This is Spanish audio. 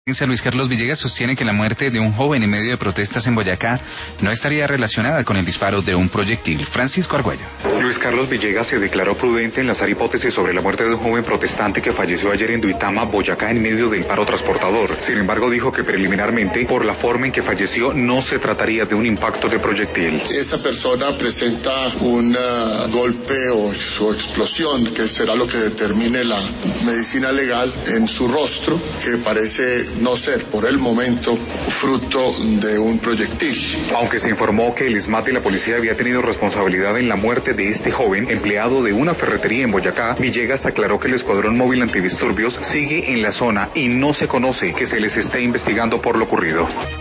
Luis Carlos Villegas sostiene que la muerte de un joven en medio de protestas en Boyacá no estaría relacionada con el disparo de un proyectil. Francisco Argüello. Luis Carlos Villegas se declaró prudente en lanzar hipótesis sobre la muerte de un joven protestante que falleció ayer en Duitama, Boyacá, en medio del paro transportador. Sin embargo, dijo que preliminarmente, por la forma en que falleció, no se trataría de un impacto de proyectil. Esta persona presenta un golpe o explosión, que será lo que determine la medicina legal, en su rostro, que parece no ser por el momento fruto de un proyectil. Aunque se informó que el SMAT y la policía había tenido responsabilidad en la muerte de este joven, empleado de una ferretería en Boyacá, Villegas aclaró que el Escuadrón Móvil Antidisturbios sigue en la zona y no se conoce que se les esté investigando por lo ocurrido.